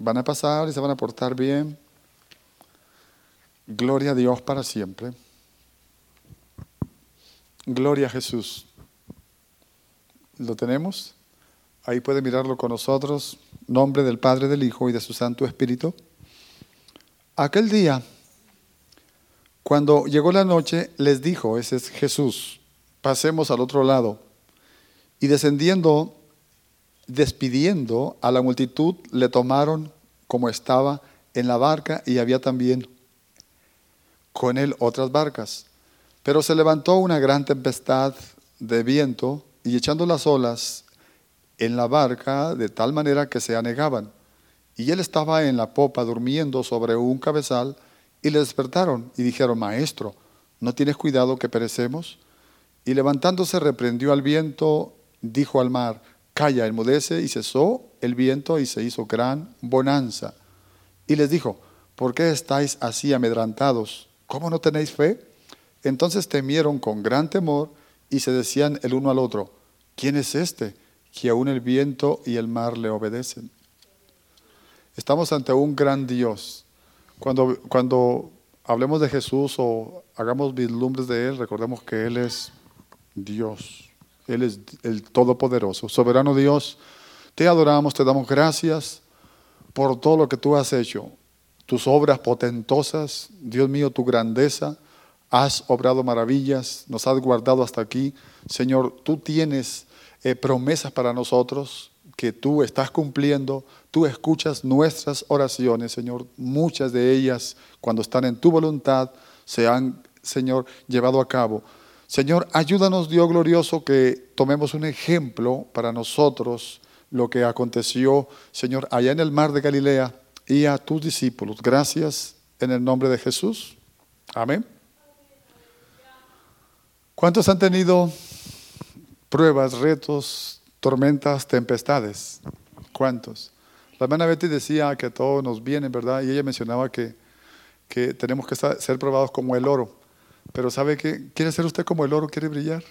van a pasar y se van a portar bien. Gloria a Dios para siempre. Gloria a Jesús. ¿Lo tenemos? Ahí puede mirarlo con nosotros. Nombre del Padre, del Hijo y de su Santo Espíritu. Aquel día, cuando llegó la noche, les dijo, ese es Jesús, pasemos al otro lado. Y descendiendo, despidiendo a la multitud, le tomaron como estaba en la barca, y había también con él otras barcas. Pero se levantó una gran tempestad de viento, y echando las olas en la barca de tal manera que se anegaban. Y él estaba en la popa durmiendo sobre un cabezal, y le despertaron y dijeron, Maestro, ¿no tienes cuidado que perecemos? Y levantándose reprendió al viento, dijo al mar, Calla, enmudece, y cesó el viento y se hizo gran bonanza. Y les dijo, ¿por qué estáis así amedrentados? ¿Cómo no tenéis fe? Entonces temieron con gran temor y se decían el uno al otro, ¿quién es este que aún el viento y el mar le obedecen? Estamos ante un gran Dios. Cuando hablemos de Jesús o hagamos vislumbres de Él, recordemos que Él es Dios. Él es el Todopoderoso, soberano Dios. Te adoramos, te damos gracias por todo lo que tú has hecho. Tus obras potentosas, Dios mío, tu grandeza. Has obrado maravillas, nos has guardado hasta aquí. Señor, tú tienes promesas para nosotros que tú estás cumpliendo. Tú escuchas nuestras oraciones, Señor. Muchas de ellas, cuando están en tu voluntad, se han, Señor, llevado a cabo. Señor, ayúdanos, Dios glorioso, que tomemos un ejemplo para nosotros, lo que aconteció, Señor, allá en el mar de Galilea y a tus discípulos. Gracias en el nombre de Jesús. Amén. ¿Cuántos han tenido pruebas, retos, tormentas, tempestades? ¿Cuántos? La hermana Betty decía que todos nos vienen, ¿verdad? Y ella mencionaba que tenemos que ser probados como el oro. Pero ¿sabe qué? ¿Quiere ser usted como el oro? ¿Quiere brillar?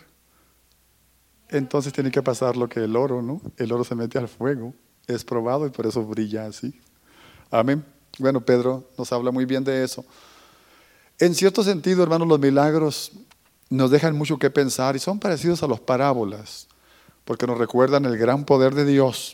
Entonces tiene que pasar lo que el oro, ¿no? El oro se mete al fuego, es probado y por eso brilla así. Amén. Bueno, Pedro nos habla muy bien de eso. En cierto sentido, hermanos, los milagros nos dejan mucho que pensar y son parecidos a las parábolas, porque nos recuerdan el gran poder de Dios.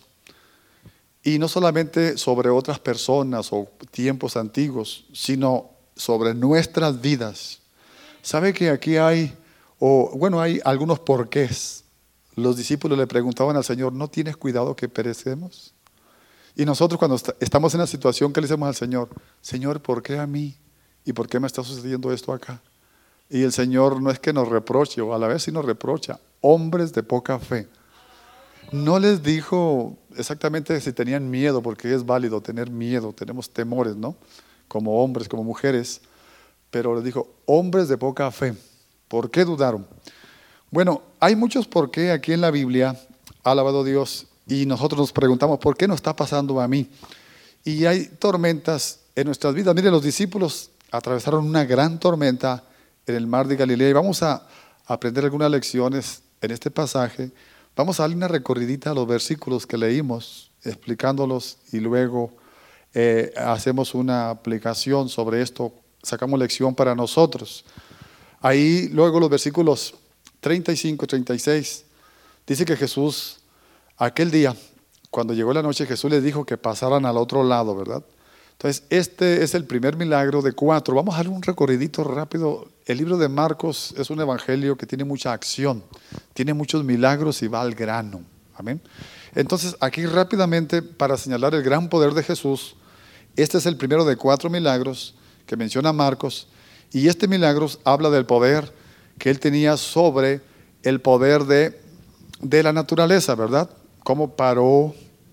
Y no solamente sobre otras personas o tiempos antiguos, sino sobre nuestras vidas. ¿Sabe que aquí hay algunos porqués? Los discípulos le preguntaban al Señor, ¿no tienes cuidado que perecemos? Y nosotros cuando estamos en la situación, ¿qué le decimos al Señor? Señor, ¿por qué a mí? ¿Y por qué me está sucediendo esto acá? Y el Señor no es que nos reproche, o a la vez sí nos reprocha, hombres de poca fe. No les dijo exactamente si tenían miedo, porque es válido tener miedo, tenemos temores, ¿no? Como hombres, como mujeres. Pero les dijo, hombres de poca fe, ¿por qué dudaron? Bueno, hay muchos por qué aquí en la Biblia, alabado Dios, y nosotros nos preguntamos, ¿por qué nos está pasando a mí? Y hay tormentas en nuestras vidas. Miren, los discípulos atravesaron una gran tormenta en el mar de Galilea y vamos a aprender algunas lecciones en este pasaje. Vamos a darle una recorridita a los versículos que leímos, explicándolos y luego hacemos una aplicación sobre esto, sacamos lección para nosotros. Ahí luego los versículos 35, 36, dice que Jesús, aquel día, cuando llegó la noche, Jesús les dijo que pasaran al otro lado, ¿verdad? Entonces, este es el primer milagro de 4. Vamos a darle un recorridito rápido. El libro de Marcos es un evangelio que tiene mucha acción, tiene muchos milagros y va al grano. Amén. Entonces, aquí rápidamente, para señalar el gran poder de Jesús, este es el primero de 4 milagros que menciona Marcos, y este milagro habla del poder que él tenía sobre el poder de la naturaleza, ¿verdad? Cómo paró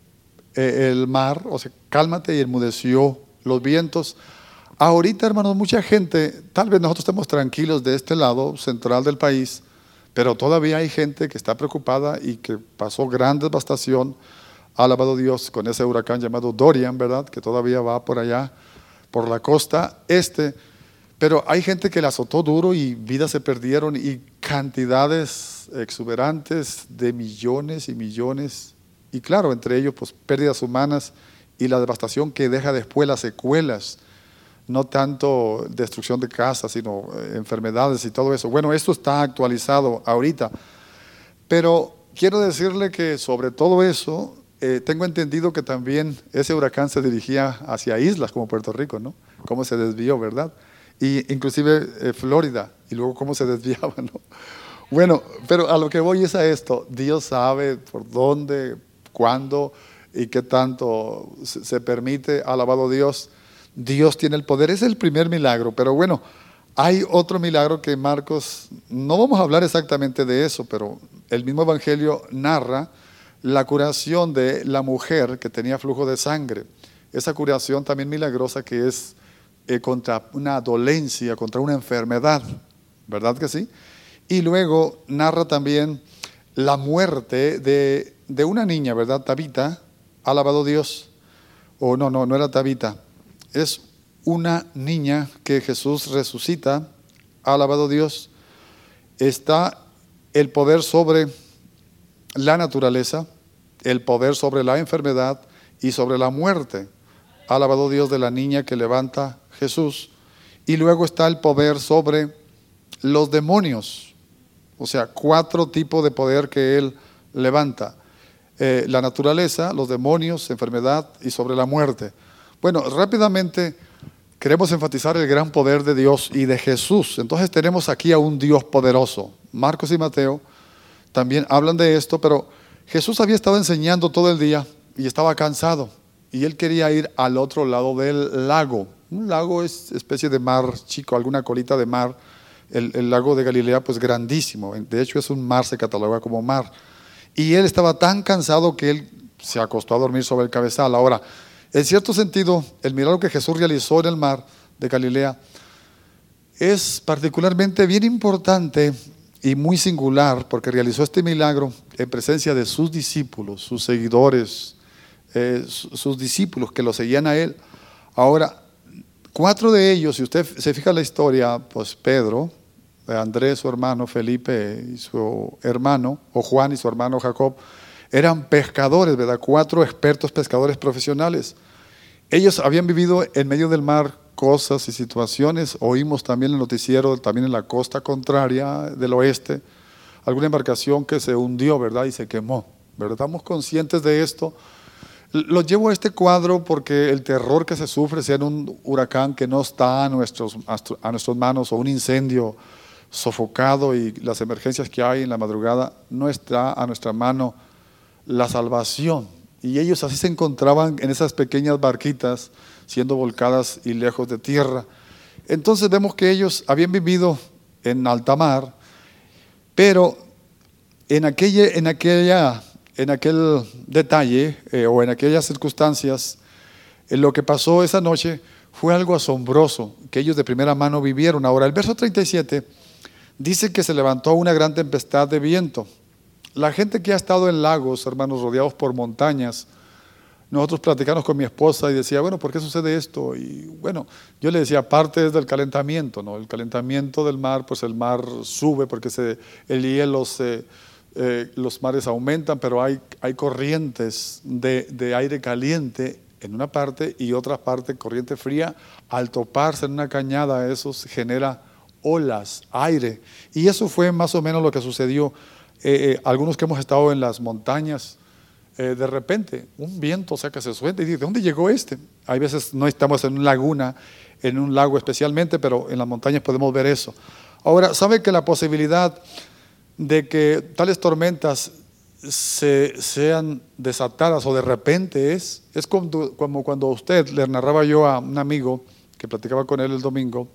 el mar, o sea, cálmate, y enmudeció los vientos. Ahorita, hermanos, mucha gente, tal vez nosotros estemos tranquilos de este lado central del país, pero todavía hay gente que está preocupada y que pasó gran devastación, alabado Dios, con ese huracán llamado Dorian, ¿verdad? Que todavía va por allá, por la costa este. Pero hay gente que le azotó duro y vidas se perdieron y cantidades exuberantes de millones y millones. Y claro, entre ellos, pues pérdidas humanas y la devastación que deja después, las secuelas, no tanto destrucción de casas, sino enfermedades y todo eso. Bueno, esto está actualizado ahorita, pero quiero decirle que sobre todo eso, tengo entendido que también ese huracán se dirigía hacia islas como Puerto Rico, ¿no? Cómo se desvió, ¿verdad? Y inclusive Florida, y luego cómo se desviaba, ¿no? Bueno, pero a lo que voy es a esto: Dios sabe por dónde, cuándo y qué tanto se permite. Alabado Dios. Dios tiene el poder. Es el primer milagro, pero bueno, hay otro milagro que Marcos, no vamos a hablar exactamente de eso, pero el mismo evangelio narra la curación de la mujer que tenía flujo de sangre. Esa curación también milagrosa, que es contra una dolencia, contra una enfermedad, ¿verdad que sí? Y luego narra también la muerte de una niña, ¿verdad? Tabita, alabado Dios. O no era Tabita. Es una niña que Jesús resucita, alabado Dios. Está el poder sobre la naturaleza, el poder sobre la enfermedad y sobre la muerte, alabado Dios, de la niña que levanta Jesús. Y luego está el poder sobre los demonios, o sea, 4 tipos de poder que Él levanta: la naturaleza, los demonios, enfermedad y sobre la muerte. Bueno, rápidamente queremos enfatizar el gran poder de Dios y de Jesús. Entonces tenemos aquí a un Dios poderoso. Marcos y Mateo también hablan de esto, pero Jesús había estado enseñando todo el día y estaba cansado, y Él quería ir al otro lado del lago. Un lago es especie de mar chico, alguna colita de mar. El lago de Galilea, pues grandísimo. De hecho es un mar, se cataloga como mar. Y Él estaba tan cansado que Él se acostó a dormir sobre el cabezal. Ahora, en cierto sentido, el milagro que Jesús realizó en el mar de Galilea es particularmente bien importante y muy singular, porque realizó este milagro en presencia de sus discípulos, sus seguidores, sus discípulos que lo seguían a Él. Ahora, 4 de ellos, si usted se fija en la historia, pues Pedro, Andrés su hermano, Felipe y su hermano, o Juan y su hermano Jacob, eran pescadores, ¿verdad? 4 expertos pescadores profesionales. Ellos habían vivido en medio del mar cosas y situaciones. Oímos también en el noticiero, también en la costa contraria del oeste, alguna embarcación que se hundió, ¿verdad? Y se quemó, ¿verdad? Estamos conscientes de esto. Lo llevo a este cuadro porque el terror que se sufre, sea en un huracán que no está a nuestras manos, o un incendio sofocado y las emergencias que hay en la madrugada, no está a nuestra mano la salvación. Y ellos así se encontraban en esas pequeñas barquitas siendo volcadas y lejos de tierra. Entonces vemos que ellos habían vivido en alta mar, pero en aquel detalle o en aquellas circunstancias, lo que pasó esa noche fue algo asombroso que ellos de primera mano vivieron. Ahora, el verso 37 dice que se levantó una gran tempestad de viento. La gente que ha estado en lagos, hermanos, rodeados por montañas, nosotros platicamos con mi esposa y decía, bueno, ¿por qué sucede esto? Y bueno, yo le decía, parte es del calentamiento, ¿no? El calentamiento del mar, pues el mar sube porque el hielo los mares aumentan, pero hay corrientes de aire caliente en una parte y otra parte corriente fría. Al toparse en una cañada, eso genera olas, aire, y eso fue más o menos lo que sucedió. Algunos que hemos estado en las montañas, de repente un viento, o sea, que se suelta y dice, ¿de dónde llegó este? Hay veces no estamos en una laguna, en un lago especialmente, pero en las montañas podemos ver eso. Ahora, ¿sabe que la posibilidad de que tales tormentas sean desatadas o de repente es como cuando usted, le narraba yo a un amigo que platicaba con él el domingo,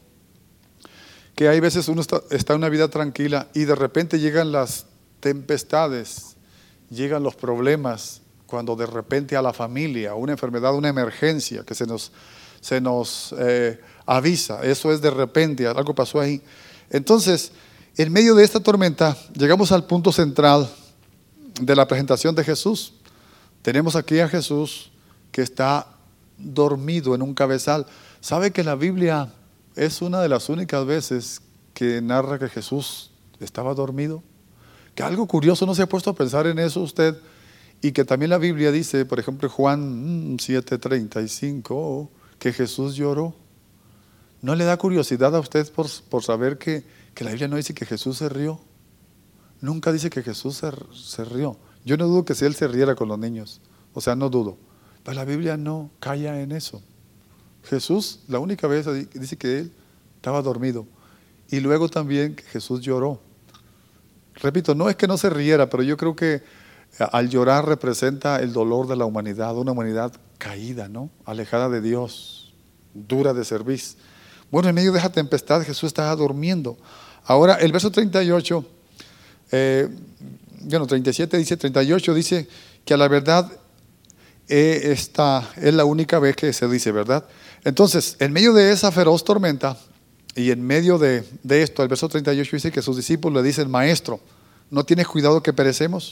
que hay veces uno está en una vida tranquila y de repente llegan las tempestades, llegan los problemas, cuando de repente a la familia, una enfermedad, una emergencia que se nos avisa. Eso es de repente, algo pasó ahí. Entonces, en medio de esta tormenta, llegamos al punto central de la presentación de Jesús. Tenemos aquí a Jesús que está dormido en un cabezal. ¿Sabe que la Biblia es una de las únicas veces que narra que Jesús estaba dormido? Que algo curioso, ¿no se ha puesto a pensar en eso usted? Y que también la Biblia dice, por ejemplo, Juan 7:35, que Jesús lloró. ¿No le da curiosidad a usted por saber que la Biblia no dice que Jesús se rió? Nunca dice que Jesús se rió. Yo no dudo que si Él se riera con los niños. O sea, no dudo. Pero la Biblia no calla en eso. Jesús, la única vez dice que Él estaba dormido. Y luego también que Jesús lloró. Repito, no es que no se riera, pero yo creo que al llorar representa el dolor de la humanidad, una humanidad caída, ¿no? Alejada de Dios, dura de cerviz. Bueno, en medio de esa tempestad Jesús estaba durmiendo. Ahora el verso 38, 37 dice, 38 dice que a la verdad esta es la única vez que se dice, ¿verdad? Entonces, en medio de esa feroz tormenta y en medio de esto, el verso 38 dice que sus discípulos le dicen, Maestro, ¿no tienes cuidado que perecemos?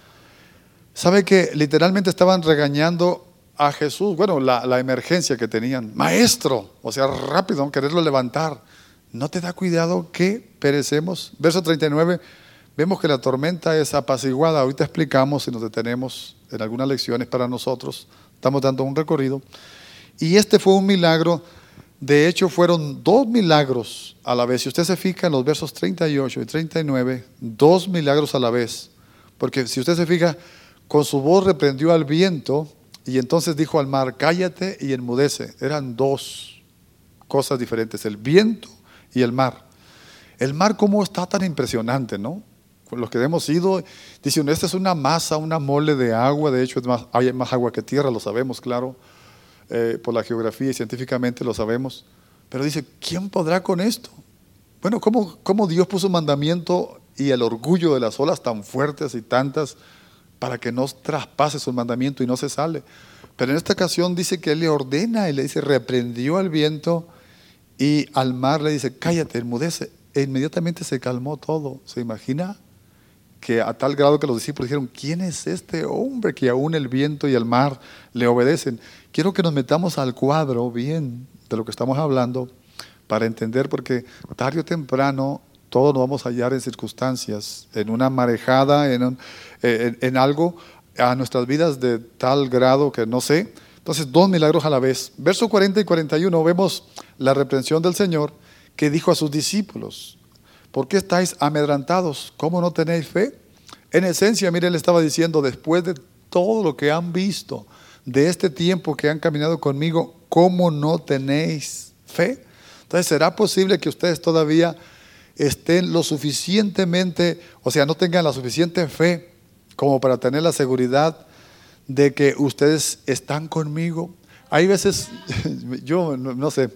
¿Sabe que literalmente estaban regañando a Jesús? Bueno, la emergencia que tenían. Maestro, o sea, rápido, quererlo levantar. ¿No te da cuidado que perecemos? Verso 39, vemos que la tormenta es apaciguada. Ahorita explicamos si nos detenemos en algunas lecciones para nosotros. Estamos dando un recorrido. Y este fue un milagro. De hecho, fueron 2 milagros a la vez. Si usted se fija en los versos 38 y 39, 2 milagros a la vez. Porque si usted se fija, con su voz reprendió al viento y entonces dijo al mar, cállate y enmudece. Eran 2 cosas diferentes, el viento y el mar. El mar cómo está tan impresionante, ¿no? Con los que hemos ido, dicen, esta es una masa, una mole de agua. De hecho, hay más agua que tierra, lo sabemos, claro, por la geografía y científicamente lo sabemos. Pero dice, ¿quién podrá con esto? Bueno, ¿cómo Dios puso un mandamiento y el orgullo de las olas tan fuertes y tantas para que no traspase su mandamiento y no se sale? Pero en esta ocasión dice que Él le ordena y le dice, reprendió al viento y al mar le dice, cállate, enmudece. E inmediatamente se calmó todo. ¿Se imagina? Que a tal grado que los discípulos dijeron, ¿quién es este hombre que aún el viento y el mar le obedecen? Quiero que nos metamos al cuadro bien de lo que estamos hablando para entender, porque tarde o temprano todos nos vamos a hallar en circunstancias, en una marejada, en algo a nuestras vidas de tal grado que no sé. Entonces, 2 milagros a la vez. Verso 40 y 41 vemos la reprensión del Señor que dijo a sus discípulos, ¿por qué estáis amedrantados? ¿Cómo no tenéis fe? En esencia, mire, Él estaba diciendo, después de todo lo que han visto, de este tiempo que han caminado conmigo, ¿cómo no tenéis fe? Entonces, ¿será posible que ustedes todavía estén lo suficientemente, o sea, no tengan la suficiente fe como para tener la seguridad de que ustedes están conmigo? Hay veces, yo no sé,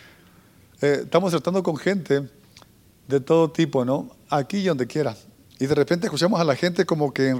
estamos tratando con gente de todo tipo, ¿no? Aquí y donde quiera. Y de repente escuchamos a la gente como que en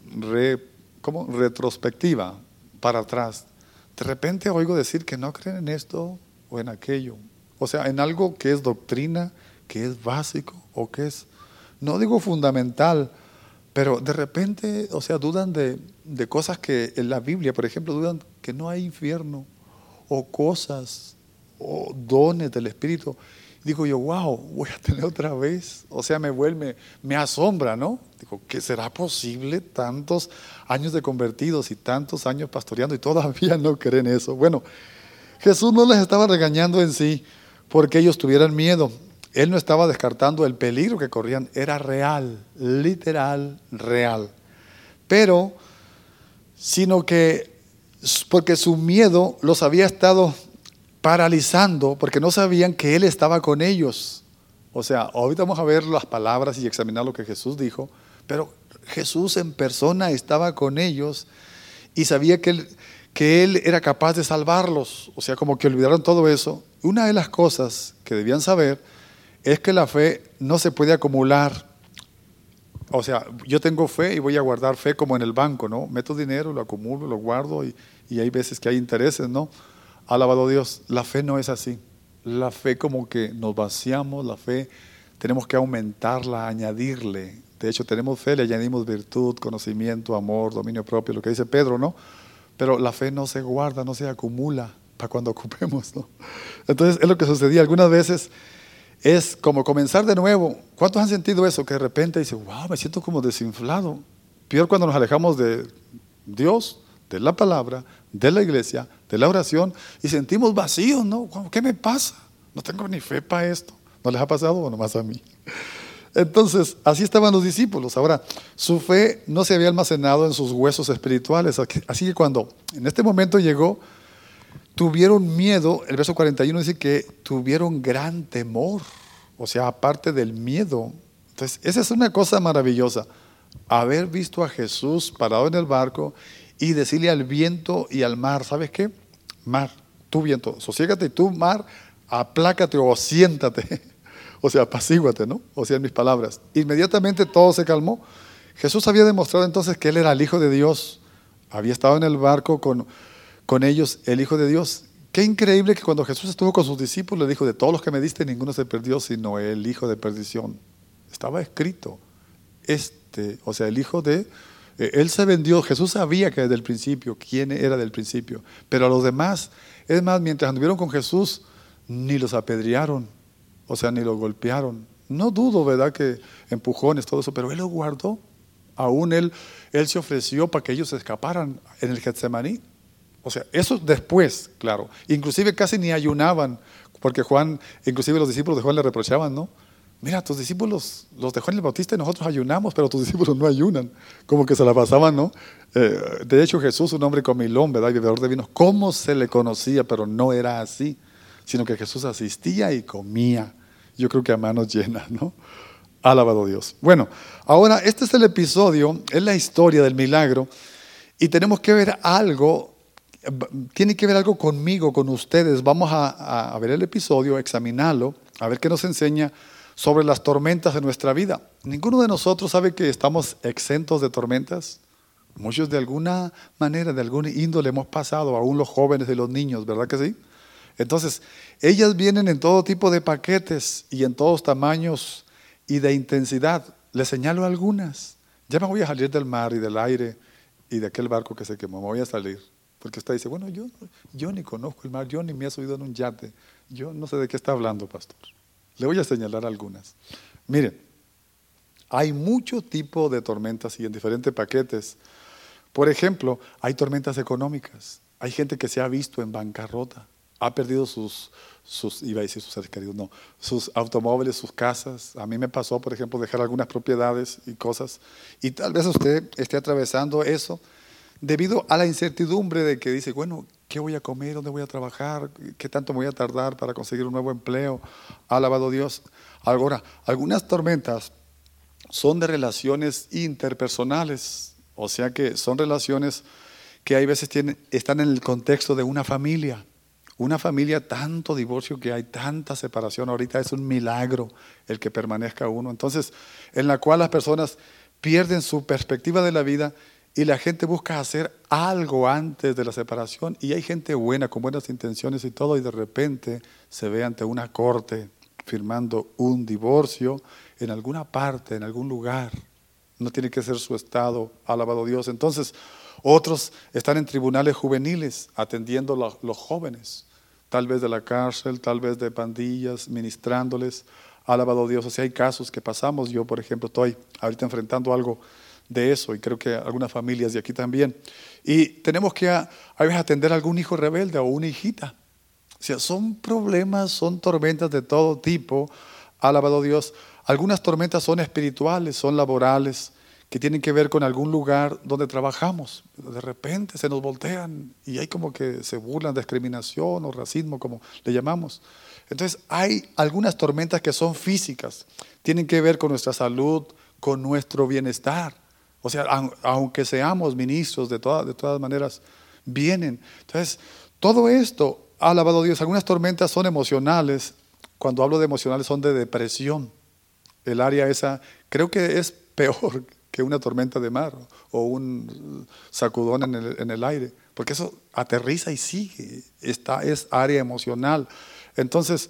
retrospectiva, para atrás. De repente oigo decir que no creen en esto o en aquello. O sea, en algo que es doctrina, que es básico o que es, no digo fundamental, pero de repente, o sea, dudan de cosas que en la Biblia, por ejemplo, dudan que no hay infierno o cosas o dones del Espíritu. Digo yo, wow, voy a tener otra vez. O sea, me asombra, ¿no? Digo, ¿qué será posible tantos años de convertidos y tantos años pastoreando y todavía no creen eso? Bueno, Jesús no les estaba regañando en sí porque ellos tuvieran miedo. Él no estaba descartando el peligro que corrían. Era real, literal, real. Pero, sino que porque su miedo los había estado paralizando, porque no sabían que Él estaba con ellos. O sea, ahorita vamos a ver las palabras y examinar lo que Jesús dijo, pero Jesús en persona estaba con ellos y sabía que Él era capaz de salvarlos. O sea, como que olvidaron todo eso. Una de las cosas que debían saber es que la fe no se puede acumular. O sea, yo tengo fe y voy a guardar fe como en el banco, ¿no? Meto dinero, lo acumulo, lo guardo y hay veces que hay intereses, ¿no? Alabado Dios, la fe no es así. La fe como que nos vaciamos, la fe tenemos que aumentarla, añadirle. De hecho, tenemos fe, le añadimos virtud, conocimiento, amor, dominio propio, lo que dice Pedro, ¿no? Pero la fe no se guarda, no se acumula para cuando ocupemos, ¿no? Entonces, es lo que sucedía algunas veces. Es como comenzar de nuevo. ¿Cuántos han sentido eso? Que de repente dice, wow, me siento como desinflado. Peor cuando nos alejamos de Dios, de la palabra, de la iglesia, de la oración, y sentimos vacíos, ¿no? ¿Qué me pasa? No tengo ni fe para esto. ¿No les ha pasado o nomás a mí? Entonces, así estaban los discípulos. Ahora, su fe no se había almacenado en sus huesos espirituales. Así que cuando en este momento llegó, tuvieron miedo. El verso 41 dice que tuvieron gran temor. O sea, aparte del miedo. Entonces, esa es una cosa maravillosa. Haber visto a Jesús parado en el barco y decirle al viento y al mar, ¿sabes qué? Mar, tú viento, sosiégate, y tú mar, aplácate o siéntate. O sea, apacíguate, ¿no? O sea, en mis palabras. Inmediatamente todo se calmó. Jesús había demostrado entonces que Él era el Hijo de Dios. Había estado en el barco con ellos, el Hijo de Dios. Qué increíble que cuando Jesús estuvo con sus discípulos, le dijo, de todos los que me diste, ninguno se perdió, sino el hijo de perdición. Estaba escrito. O sea, el hijo de... Él se vendió. Jesús sabía que desde el principio, quién era del principio. Pero a los demás, es más, mientras anduvieron con Jesús, ni los apedrearon. O sea, ni los golpearon. No dudo, ¿verdad?, que empujones, todo eso, pero Él lo guardó. Aún Él se ofreció para que ellos se escaparan en el Getsemaní. O sea, eso después, claro. Inclusive casi ni ayunaban, porque Juan, inclusive los discípulos de Juan le reprochaban, ¿no? Mira, tus discípulos los dejó en el Bautista y nosotros ayunamos, pero tus discípulos no ayunan. Como que se la pasaban, ¿no? De hecho, Jesús, un hombre comilón, ¿verdad?, y bebedor de vino, ¿cómo se le conocía? Pero no era así, sino que Jesús asistía y comía. Yo creo que a manos llenas, ¿no? Alabado Dios. Bueno, ahora este es el episodio, es la historia del milagro, y tenemos que ver algo, tiene que ver algo conmigo, con ustedes. Vamos a ver el episodio, examinarlo, a ver qué nos enseña sobre las tormentas de nuestra vida. Ninguno de nosotros sabe que estamos exentos de tormentas. Muchos de alguna manera, de alguna índole hemos pasado, aún los jóvenes y los niños, ¿verdad que sí? Entonces, ellas vienen en todo tipo de paquetes y en todos tamaños y de intensidad. Les señalo algunas. Ya me voy a salir del mar y del aire y de aquel barco que se quemó. Me voy a salir. Porque usted dice, bueno, yo ni conozco el mar, yo ni me he subido en un yate. Yo no sé de qué está hablando, pastor. Le voy a señalar algunas. Miren, hay mucho tipo de tormentas y en diferentes paquetes. Por ejemplo, hay tormentas económicas. Hay gente que se ha visto en bancarrota. Ha perdido iba a decir sus seres queridos, no, sus automóviles, sus casas. A mí me pasó, por ejemplo, dejar algunas propiedades y cosas. Y tal vez usted esté atravesando eso debido a la incertidumbre de que dice, bueno, ¿qué voy a comer? ¿Dónde voy a trabajar? ¿Qué tanto me voy a tardar para conseguir un nuevo empleo? Alabado Dios. Ahora, algunas tormentas son de relaciones interpersonales, o sea que son relaciones que hay veces están en el contexto de una familia. Una familia, tanto divorcio que hay, tanta separación, ahorita es un milagro el que permanezca uno. Entonces, en la cual las personas pierden su perspectiva de la vida y la gente busca hacer algo antes de la separación, y hay gente buena, con buenas intenciones y todo, y de repente se ve ante una corte firmando un divorcio en alguna parte, en algún lugar. No tiene que ser su estado, alabado Dios. Entonces, otros están en tribunales juveniles atendiendo a los jóvenes, tal vez de la cárcel, tal vez de pandillas, ministrándoles, alabado Dios. O sea, hay casos que pasamos. Yo, por ejemplo, estoy ahorita enfrentando algo de eso, y creo que algunas familias de aquí también. Y tenemos que a veces atender a algún hijo rebelde o una hijita. O sea, son problemas, son tormentas de todo tipo, alabado Dios. Algunas tormentas son espirituales, son laborales, que tienen que ver con algún lugar donde trabajamos. De repente se nos voltean y hay como que se burlan de discriminación o racismo, como le llamamos. Entonces hay algunas tormentas que son físicas, tienen que ver con nuestra salud, con nuestro bienestar. O sea, aunque seamos ministros, de todas maneras vienen. Entonces, todo esto, alabado Dios, algunas tormentas son emocionales. Cuando hablo de emocionales son de depresión. El área esa, creo que es peor que una tormenta de mar o un sacudón en el aire, porque eso aterriza y sigue. Es área emocional. Entonces,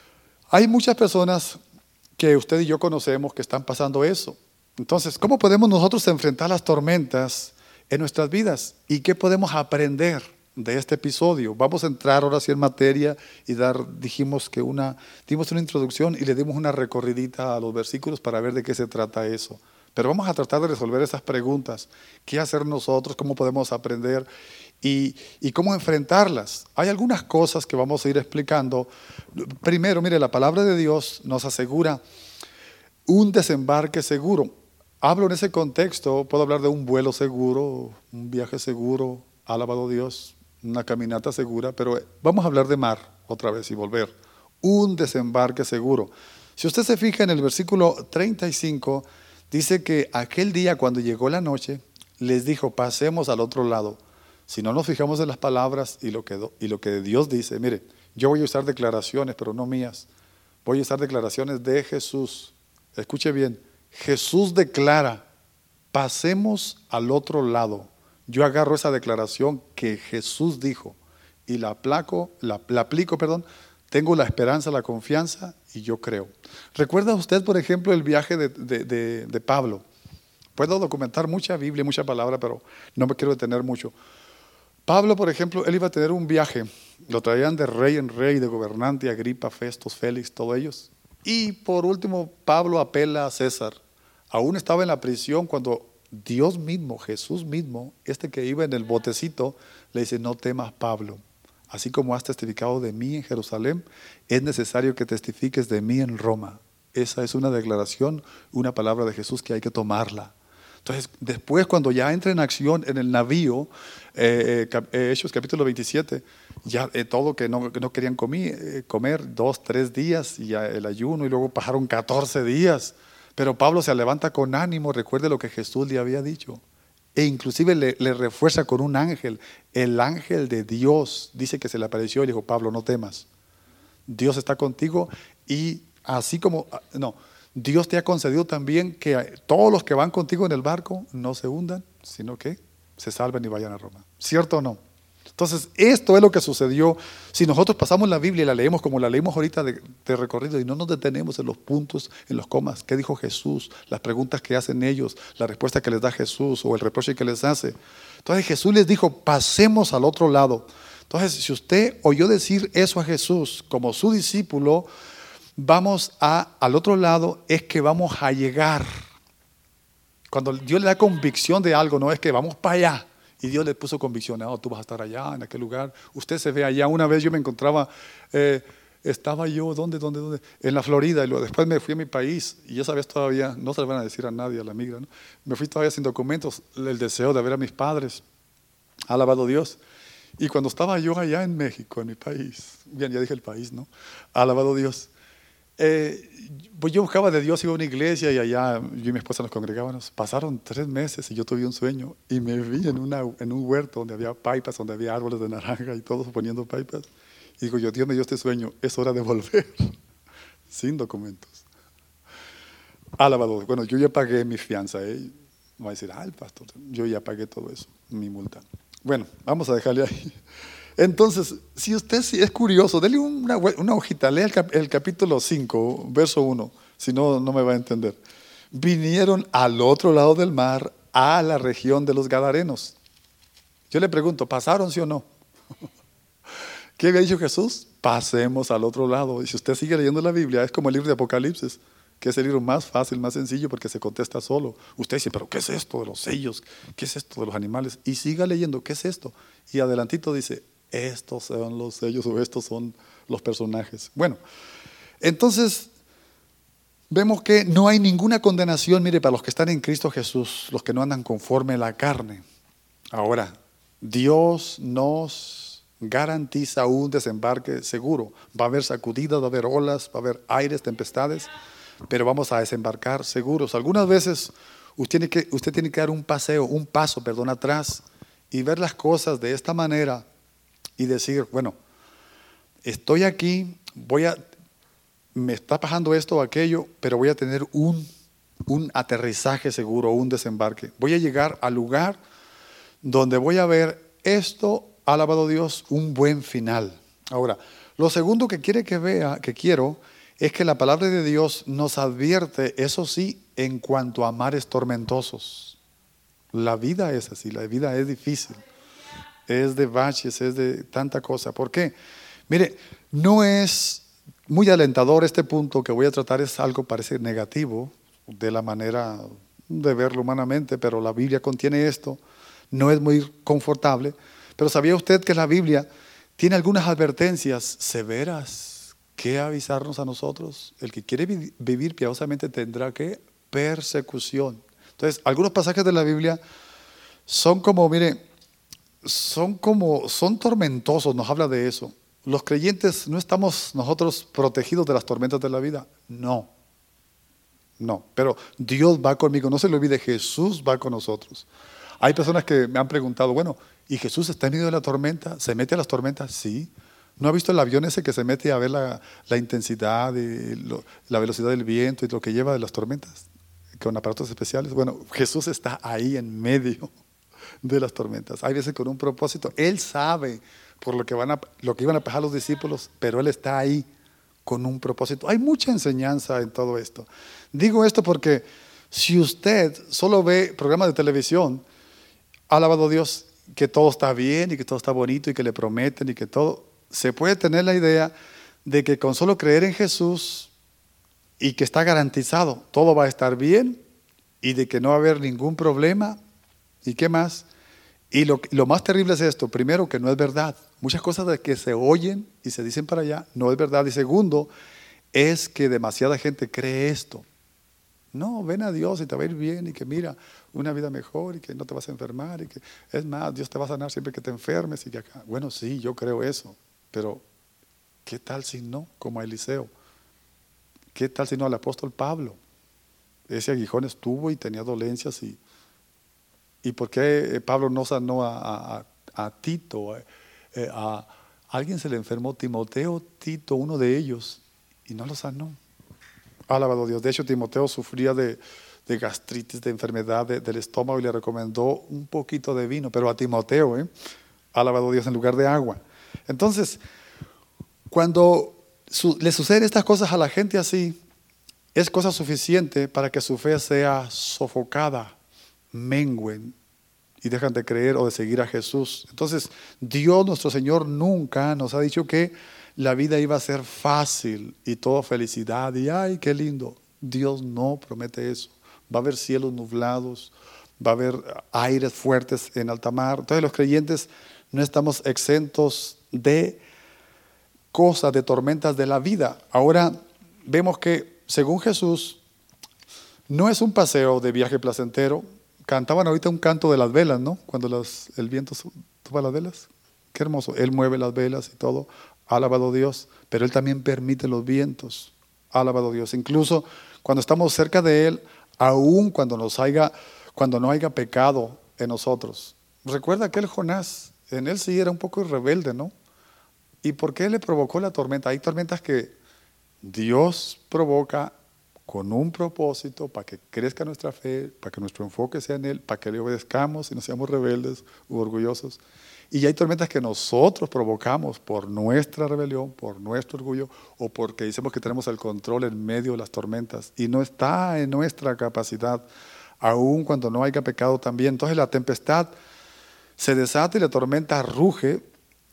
hay muchas personas que usted y yo conocemos que están pasando eso. Entonces, ¿cómo podemos nosotros enfrentar las tormentas en nuestras vidas? ¿Y qué podemos aprender de este episodio? Vamos a entrar ahora sí en materia y dimos una introducción y le dimos una recorridita a los versículos para ver de qué se trata eso. Pero vamos a tratar de resolver esas preguntas. ¿Qué hacer nosotros? ¿Cómo podemos aprender? Y cómo enfrentarlas. Hay algunas cosas que vamos a ir explicando. Primero, mire, la palabra de Dios nos asegura un desembarque seguro. Hablo en ese contexto, puedo hablar de un vuelo seguro, un viaje seguro, alabado Dios, una caminata segura, pero vamos a hablar de mar otra vez y volver. Un desembarque seguro. Si usted se fija en el versículo 35, dice que aquel día cuando llegó la noche, les dijo, pasemos al otro lado. Si no nos fijamos en las palabras y lo que Dios dice, mire, yo voy a usar declaraciones, pero no mías. Voy a usar declaraciones de Jesús. Escuche bien, Jesús declara, pasemos al otro lado. Yo agarro esa declaración que Jesús dijo y la aplico, tengo la esperanza, la confianza y yo creo. ¿Recuerda usted, por ejemplo, el viaje de Pablo? Puedo documentar mucha Biblia, mucha palabra, pero no me quiero detener mucho. Pablo, por ejemplo, él iba a tener un viaje, lo traían de rey en rey, de gobernante, Agripa, Festos, Félix, todos ellos. Y por último, Pablo apela a César. Aún estaba en la prisión cuando Dios mismo, Jesús mismo, que iba en el botecito, le dice, no temas, Pablo. Así como has testificado de mí en Jerusalén, es necesario que testifiques de mí en Roma. Esa es una declaración, una palabra de Jesús que hay que tomarla. Entonces, después cuando ya entra en acción en el navío, Hechos capítulo 27, ya todo que no querían comer 2, 3 días, y ya el ayuno, y luego pasaron 14 días. Pero Pablo se levanta con ánimo, recuerde lo que Jesús le había dicho. E inclusive le refuerza con un ángel. El ángel de Dios dice que se le apareció y le dijo, Pablo, no temas. Dios está contigo y así como, Dios te ha concedido también que todos los que van contigo en el barco no se hundan, sino que se salven y vayan a Roma. ¿Cierto o no? Entonces, esto es lo que sucedió. Si nosotros pasamos la Biblia y la leemos como la leímos ahorita de recorrido y no nos detenemos en los puntos, en los comas, ¿qué dijo Jesús? Las preguntas que hacen ellos, la respuesta que les da Jesús o el reproche que les hace. Entonces Jesús les dijo, pasemos al otro lado. Entonces, si usted oyó decir eso a Jesús como su discípulo, vamos al otro lado, es que vamos a llegar. Cuando Dios le da convicción de algo, no es que vamos para allá. Y Dios le puso convicción, tú vas a estar allá, en aquel lugar. Usted se ve allá. Una vez yo me encontraba, estaba yo, ¿dónde? En la Florida. Y después me fui a mi país. Y esa vez todavía, no se le van a decir a nadie, a la migra, ¿no? Me fui todavía sin documentos, el deseo de ver a mis padres. Alabado Dios. Y cuando estaba yo allá en México, en mi país, bien, ya dije el país, ¿no? Alabado Dios. Pues yo buscaba de Dios, iba a una iglesia y allá yo y mi esposa nos congregábamos. Pasaron 3 meses y yo tuve un sueño y me vi en un huerto donde había paipas, donde había árboles de naranja y todos poniendo paipas. Y digo yo, Dios me dio este sueño, es hora de volver, sin documentos. Alabado. Bueno, yo ya pagué mi fianza. Me va a decir, el pastor, yo ya pagué todo eso, mi multa. Bueno, vamos a dejarle ahí. Entonces, si usted es curioso, dele una hojita, lea el capítulo 5, verso 1, si no, no me va a entender. Vinieron al otro lado del mar, a la región de los Gadarenos. Yo le pregunto, ¿pasaron sí o no? ¿Qué había dicho Jesús? Pasemos al otro lado. Y si usted sigue leyendo la Biblia, es como el libro de Apocalipsis, que es el libro más fácil, más sencillo, porque se contesta solo. Usted dice, ¿pero qué es esto de los sellos? ¿Qué es esto de los animales? Y siga leyendo, ¿qué es esto? Y adelantito dice, estos son los sellos o estos son los personajes. Bueno, entonces vemos que no hay ninguna condenación, mire, para los que están en Cristo Jesús, los que no andan conforme a la carne. Ahora, Dios nos garantiza un desembarque seguro. Va a haber sacudidas, va a haber olas, va a haber aires, tempestades, pero vamos a desembarcar seguros. Algunas veces usted tiene que dar un paso atrás y ver las cosas de esta manera. Y decir, bueno, estoy aquí, me está pasando esto o aquello, pero voy a tener un aterrizaje seguro, un desembarque. Voy a llegar al lugar donde voy a ver esto, alabado Dios, un buen final. Ahora, lo segundo que quiero, es que la palabra de Dios nos advierte, eso sí, en cuanto a mares tormentosos. La vida es así, la vida es difícil. Es de baches, es de tanta cosa. ¿Por qué? Mire, no es muy alentador este punto que voy a tratar, es algo parece negativo, de la manera de verlo humanamente, pero la Biblia contiene esto. No es muy confortable, pero ¿sabía usted que la Biblia tiene algunas advertencias severas que avisarnos a nosotros? El que quiere vivir piadosamente tendrá que persecución. Entonces, algunos pasajes de la Biblia son como, mire, son tormentosos, nos habla de eso. Los creyentes no estamos nosotros protegidos de las tormentas de la vida, no, pero Dios va conmigo, no se le olvide, Jesús va con nosotros. Hay personas que me han preguntado, bueno, ¿y Jesús está en medio de la tormenta? ¿Se mete a las tormentas? Sí. ¿No ha visto el avión ese que se mete a ver la intensidad y la velocidad del viento y lo que lleva de las tormentas? Con aparatos especiales. Bueno, Jesús está ahí en medio de las tormentas. Hay veces con un propósito. Él sabe por lo que iban a pasar los discípulos, pero Él está ahí con un propósito. Hay mucha enseñanza en todo esto. Digo esto porque si usted solo ve programas de televisión, alabado Dios, que todo está bien y que todo está bonito y que le prometen y que todo, se puede tener la idea de que con solo creer en Jesús y que está garantizado, todo va a estar bien y de que no va a haber ningún problema. ¿Y qué más? Y lo más terrible es esto. Primero, que no es verdad. Muchas cosas de que se oyen y se dicen para allá no es verdad. Y segundo, es que demasiada gente cree esto. No, ven a Dios y te va a ir bien y que mira, una vida mejor y que no te vas a enfermar y que es más, Dios te va a sanar siempre que te enfermes y que acá. Bueno, sí, yo creo eso, pero ¿qué tal si no? Como a Eliseo. ¿Qué tal si no al apóstol Pablo? Ese aguijón estuvo y tenía dolencias ¿y por qué Pablo no sanó a Tito? A alguien se le enfermó, Timoteo, Tito, uno de ellos, y no lo sanó. Alabado Dios. De hecho, Timoteo sufría de gastritis, de enfermedad del estómago y le recomendó un poquito de vino, pero a Timoteo, alabado Dios, en lugar de agua. Entonces, cuando le suceden estas cosas a la gente así, es cosa suficiente para que su fe sea sofocada, mengüen y dejan de creer o de seguir a Jesús. Entonces, Dios nuestro Señor nunca nos ha dicho que la vida iba a ser fácil y todo felicidad y ¡ay, qué lindo! Dios no promete eso. Va a haber cielos nublados, va a haber aires fuertes en alta mar. Entonces los creyentes no estamos exentos de cosas, de tormentas de la vida. Ahora vemos que según Jesús no es un paseo de viaje placentero. Cantaban ahorita un canto de las velas, ¿no? Cuando el viento tuva las velas. Qué hermoso. Él mueve las velas y todo. Alabado Dios. Pero Él también permite los vientos. Alabado Dios. Incluso cuando estamos cerca de Él, aun cuando no haya pecado en nosotros. Recuerda aquel Jonás, en él sí era un poco rebelde, ¿no? ¿Y por qué le provocó la tormenta? Hay tormentas que Dios provoca con un propósito para que crezca nuestra fe, para que nuestro enfoque sea en Él, para que le obedezcamos y no seamos rebeldes u orgullosos. Y hay tormentas que nosotros provocamos por nuestra rebelión, por nuestro orgullo o porque decimos que tenemos el control en medio de las tormentas y no está en nuestra capacidad, aun cuando no haya pecado también. Entonces la tempestad se desata y la tormenta ruge,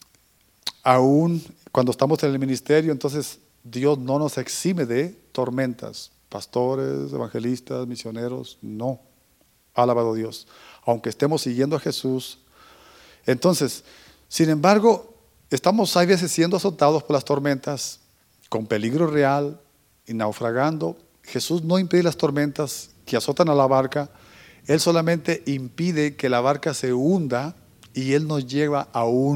aun cuando estamos en el ministerio. Entonces Dios no nos exime de tormentas. Pastores, evangelistas, misioneros, no. Alabado Dios. Aunque estemos siguiendo a Jesús. Entonces, sin embargo, estamos a veces siendo azotados por las tormentas, con peligro real y naufragando. Jesús no impide las tormentas que azotan a la barca. Él solamente impide que la barca se hunda y Él nos lleva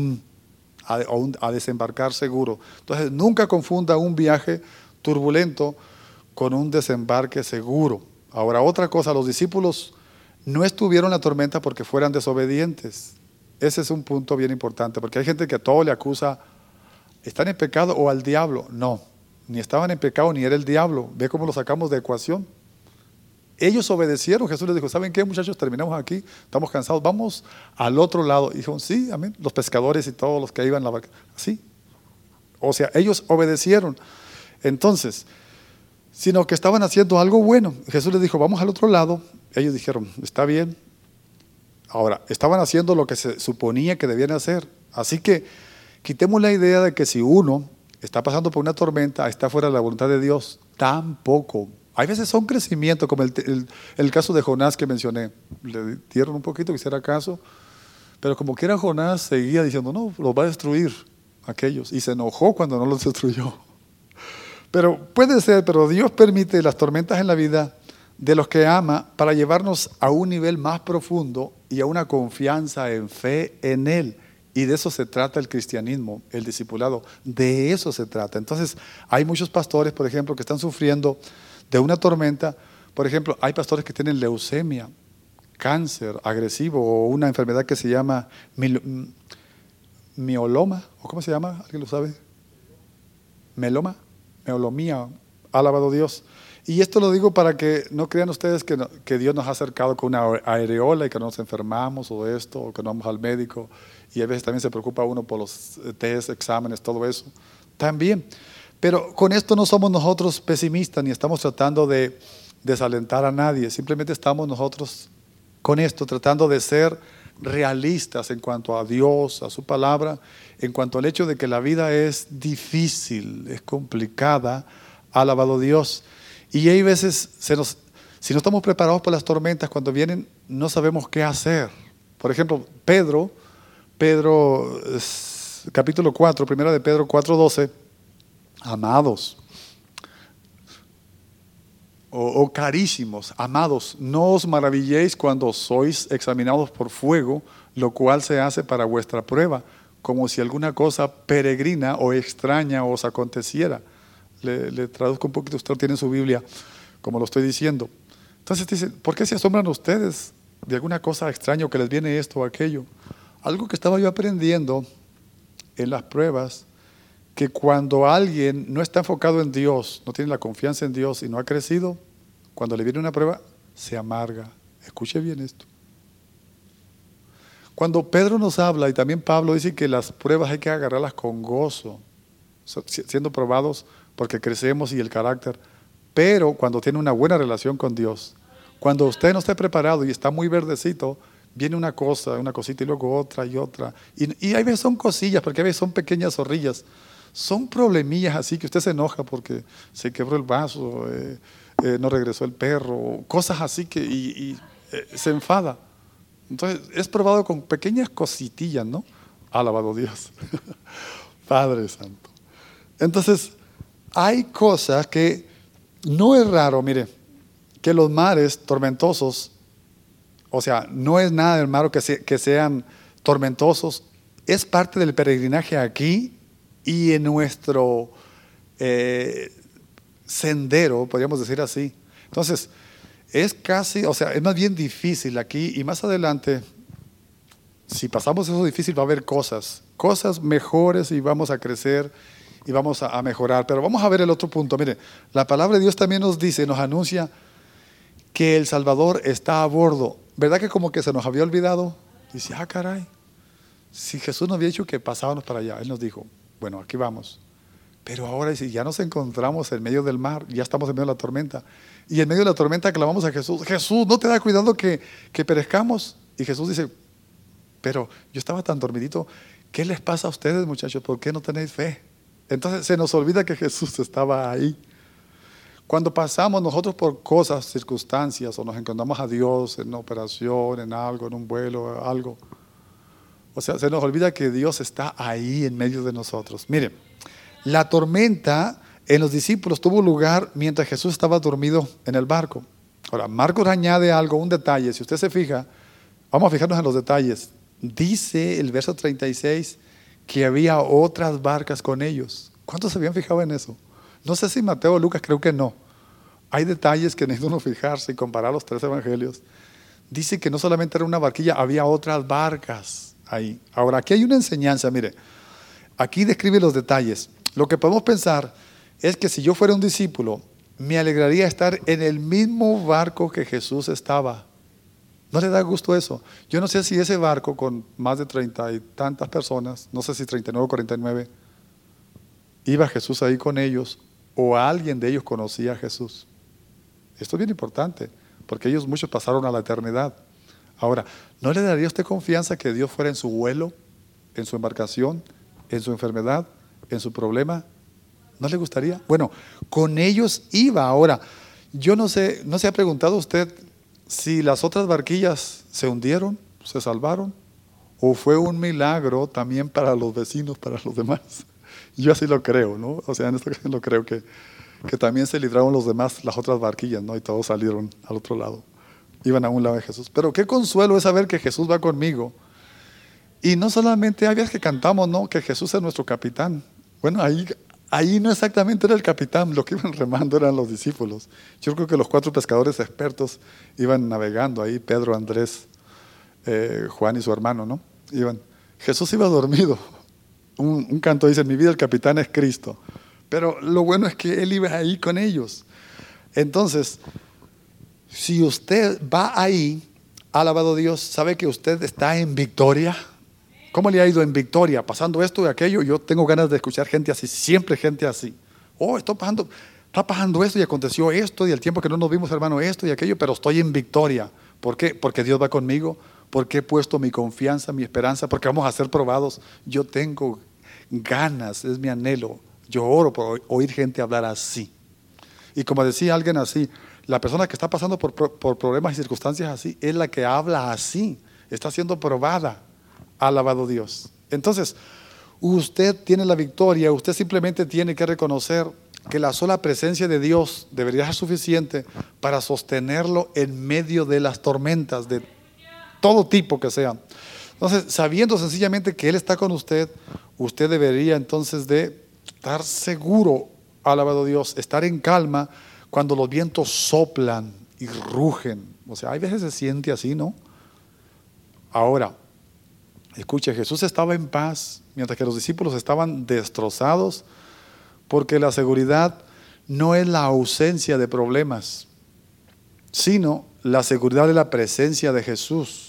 a desembarcar seguro. Entonces, nunca confunda un viaje turbulento con un desembarque seguro. Ahora, otra cosa, los discípulos no estuvieron en la tormenta porque fueran desobedientes. Ese es un punto bien importante, porque hay gente que a todo le acusa, ¿están en pecado o al diablo? No, ni estaban en pecado ni era el diablo. Ve cómo lo sacamos de ecuación. Ellos obedecieron. Jesús les dijo, ¿saben qué, muchachos? Terminamos aquí, estamos cansados, vamos al otro lado. Y dijeron, sí, amén. Los pescadores y todos los que iban en la barca, sí. O sea, ellos obedecieron. Entonces, sino que estaban haciendo algo bueno. Jesús les dijo, vamos al otro lado. Ellos dijeron, está bien. Ahora, estaban haciendo lo que se suponía que debían hacer. Así que quitemos la idea de que si uno está pasando por una tormenta, está fuera de la voluntad de Dios. Tampoco. Hay veces son crecimientos, como el caso de Jonás que mencioné. Le dieron un poquito que hiciera caso, pero como quiera Jonás seguía diciendo, no, los va a destruir aquellos. Y se enojó cuando no los destruyó. Pero puede ser, pero Dios permite las tormentas en la vida de los que ama para llevarnos a un nivel más profundo y a una confianza en fe en Él. Y de eso se trata el cristianismo, el discipulado. De eso se trata. Entonces, hay muchos pastores, por ejemplo, que están sufriendo de una tormenta. Por ejemplo, hay pastores que tienen leucemia, cáncer agresivo o una enfermedad que se llama mioloma, ¿o cómo se llama? ¿Alguien lo sabe? Meloma, meolomía, alabado Dios. Y esto lo digo para que no crean ustedes que Dios nos ha acercado con una areola y que no nos enfermamos o esto, o que no vamos al médico. Y a veces también se preocupa uno por los test, exámenes, todo eso. También. Pero con esto no somos nosotros pesimistas ni estamos tratando de desalentar a nadie. Simplemente estamos nosotros con esto tratando de ser realistas en cuanto a Dios, a su palabra, en cuanto al hecho de que la vida es difícil, es complicada, alabado Dios. Y hay veces, si no estamos preparados para las tormentas, cuando vienen, no sabemos qué hacer. Por ejemplo, Pedro, capítulo 4, primera de Pedro 4:12, amados, o carísimos, amados, no os maravilléis cuando sois examinados por fuego, lo cual se hace para vuestra prueba, como si alguna cosa peregrina o extraña os aconteciera. Le traduzco un poquito, usted tiene en su Biblia, como lo estoy diciendo. Entonces dice, ¿por qué se asombran ustedes de alguna cosa extraña o que les viene esto o aquello? Algo que estaba yo aprendiendo en las pruebas, que cuando alguien no está enfocado en Dios, no tiene la confianza en Dios y no ha crecido, cuando le viene una prueba, se amarga. Escuche bien esto. Cuando Pedro nos habla, y también Pablo dice que las pruebas hay que agarrarlas con gozo, siendo probados porque crecemos y el carácter, pero cuando tiene una buena relación con Dios, cuando usted no esté preparado y está muy verdecito, viene una cosa, una cosita y luego otra y otra, y hay veces son cosillas, porque a veces son pequeñas zorrillas, son problemillas así que usted se enoja porque se quebró el vaso, no regresó el perro, cosas así que se enfada. Entonces es probado con pequeñas cositillas, ¿no? Alabado Dios. Padre Santo. Entonces hay cosas que no es raro, mire, que los mares tormentosos, o sea, no es nada de malo que sean tormentosos, es parte del peregrinaje aquí y en nuestro sendero, podríamos decir así. Entonces, es casi, o sea, es más bien difícil aquí y más adelante, si pasamos eso difícil va a haber cosas mejores y vamos a crecer y vamos a mejorar. Pero vamos a ver el otro punto. Mire, la palabra de Dios también nos dice, nos anuncia que el Salvador está a bordo. ¿Verdad que como que se nos había olvidado? Dice, caray, si Jesús nos había dicho que pasábamos para allá, Él nos dijo, bueno, aquí vamos. Pero ahora si ya nos encontramos en medio del mar, ya estamos en medio de la tormenta, y en medio de la tormenta clamamos a Jesús, Jesús, ¿no te da cuidado que perezcamos? Y Jesús dice, pero yo estaba tan dormidito, ¿qué les pasa a ustedes, muchachos? ¿Por qué no tenéis fe? Entonces se nos olvida que Jesús estaba ahí. Cuando pasamos nosotros por cosas, circunstancias, o nos encontramos a Dios en una operación, en algo, en un vuelo, algo, o sea, se nos olvida que Dios está ahí en medio de nosotros. Mire, la tormenta en los discípulos tuvo lugar mientras Jesús estaba dormido en el barco. Ahora, Marcos añade algo, un detalle. Si usted se fija, vamos a fijarnos en los detalles. Dice el verso 36 que había otras barcas con ellos. ¿Cuántos se habían fijado en eso? No sé si Mateo o Lucas, creo que no. Hay detalles que necesita uno fijarse y comparar los tres evangelios. Dice que no solamente era una barquilla, había otras barcas ahí. Ahora, aquí hay una enseñanza, mire. Aquí describe los detalles. Lo que podemos pensar es que si yo fuera un discípulo, me alegraría estar en el mismo barco que Jesús estaba. ¿No le da gusto eso? Yo no sé si ese barco con más de 30 y tantas personas, no sé si 39 o 49, iba Jesús ahí con ellos o alguien de ellos conocía a Jesús. Esto es bien importante, porque ellos muchos pasaron a la eternidad. Ahora, ¿no le daría a usted confianza que Dios fuera en su vuelo, en su embarcación, en su enfermedad, en su problema? ¿No le gustaría? Bueno, con ellos iba. Ahora, Yo no sé, ¿no se ha preguntado usted si las otras barquillas se hundieron, se salvaron? ¿O fue un milagro también para los vecinos, para los demás? Yo así lo creo, ¿no? O sea, en esta ocasión lo creo que también se libraron los demás, las otras barquillas, ¿no? Y todos salieron al otro lado. Iban a un lado de Jesús. Pero qué consuelo es saber que Jesús va conmigo. Y no solamente hay veces que cantamos, ¿no? Que Jesús es nuestro capitán. Bueno, ahí no exactamente era el capitán, lo que iban remando eran los discípulos. Yo creo que los 4 pescadores expertos iban navegando ahí, Pedro, Andrés, Juan y su hermano, ¿no? Iban. Jesús iba dormido. Un canto dice, en mi vida el capitán es Cristo. Pero lo bueno es que Él iba ahí con ellos. Entonces, si usted va ahí, alabado Dios, ¿sabe que usted está en victoria? ¿Cómo le ha ido en victoria? Pasando esto y aquello, yo tengo ganas de escuchar gente así, siempre gente así. Oh, está pasando esto y aconteció esto y el tiempo que no nos vimos, hermano, esto y aquello, pero estoy en victoria. ¿Por qué? Porque Dios va conmigo, porque he puesto mi confianza, mi esperanza, porque vamos a ser probados. Yo tengo ganas, es mi anhelo. Yo oro por oír gente hablar así. Y como decía alguien así, la persona que está pasando por problemas y circunstancias así, es la que habla así, está siendo probada. Alabado Dios. Entonces, usted tiene la victoria, usted simplemente tiene que reconocer que la sola presencia de Dios debería ser suficiente para sostenerlo en medio de las tormentas de todo tipo que sean. Entonces, sabiendo sencillamente que Él está con usted, usted debería entonces de estar seguro, alabado Dios, estar en calma cuando los vientos soplan y rugen. O sea, hay veces se siente así, ¿no? Ahora, escuche, Jesús estaba en paz, mientras que los discípulos estaban destrozados, porque la seguridad no es la ausencia de problemas, sino la seguridad de la presencia de Jesús.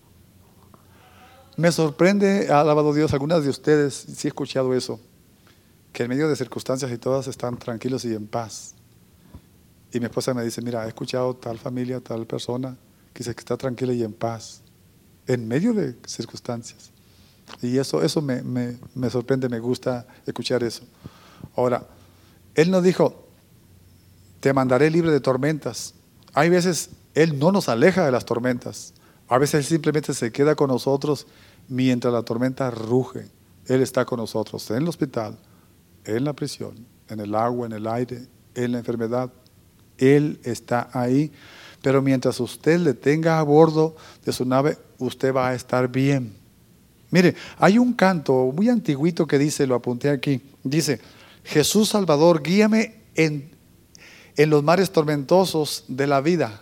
Me sorprende, alabado Dios, algunas de ustedes, sí he escuchado eso, que en medio de circunstancias y todas están tranquilos y en paz. Y mi esposa me dice, mira, he escuchado tal familia, tal persona, que dice que está tranquila y en paz, en medio de circunstancias. Y eso me sorprende, me gusta escuchar eso. Ahora, Él nos dijo, te mandaré libre de tormentas. Hay veces Él no nos aleja de las tormentas. A veces Él simplemente se queda con nosotros mientras la tormenta ruge. Él está con nosotros en el hospital, en la prisión, en el agua, en el aire, en la enfermedad. Él está ahí. Pero mientras usted le tenga a bordo de su nave, usted va a estar bien. Mire, hay un canto muy antiguito que dice, lo apunté aquí, dice, Jesús Salvador, guíame en los mares tormentosos de la vida.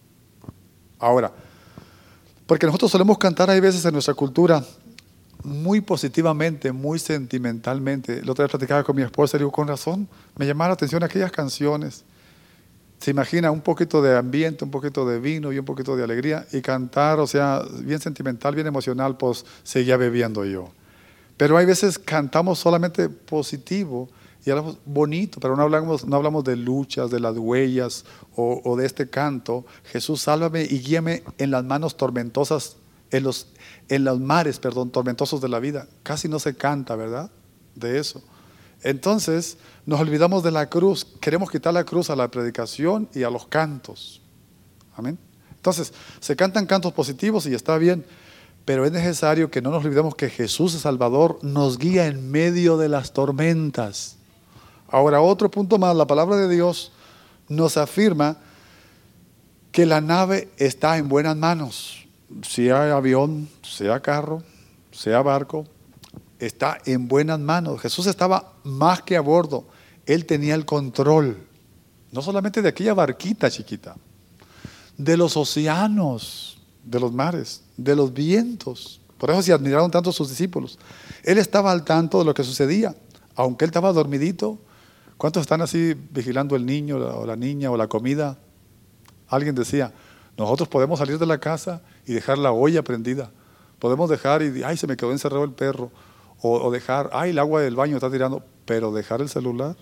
Ahora, porque nosotros solemos cantar, hay veces en nuestra cultura, muy positivamente, muy sentimentalmente. La otra vez platicaba con mi esposa y digo, con razón, me llamaba la atención aquellas canciones. Se imagina un poquito de ambiente, un poquito de vino y un poquito de alegría y cantar, o sea, bien sentimental, bien emocional, pues seguía bebiendo yo. Pero hay veces cantamos solamente positivo y hablamos bonito, pero no hablamos de luchas, de las huellas o de este canto. Jesús, sálvame y guíame en las manos tormentosas, en los mares, tormentosos de la vida. Casi no se canta, ¿verdad? De eso. Entonces, nos olvidamos de la cruz. Queremos quitar la cruz a la predicación y a los cantos. Amén. Entonces, se cantan cantos positivos y está bien, pero es necesario que no nos olvidemos que Jesús el Salvador nos guía en medio de las tormentas. Ahora, otro punto más, la palabra de Dios nos afirma que la nave está en buenas manos. Sea avión, sea carro, sea barco, está en buenas manos. Jesús estaba más que a bordo. Él tenía el control, no solamente de aquella barquita chiquita, de los océanos, de los mares, de los vientos. Por eso se admiraron tanto sus discípulos. Él estaba al tanto de lo que sucedía, aunque él estaba dormidito. ¿Cuántos están así vigilando el niño o la niña o la comida? Alguien decía, nosotros podemos salir de la casa y dejar la olla prendida. Podemos dejar y, ay, se me quedó encerrado el perro. O dejar, ay, el agua del baño está tirando. Pero dejar el celular,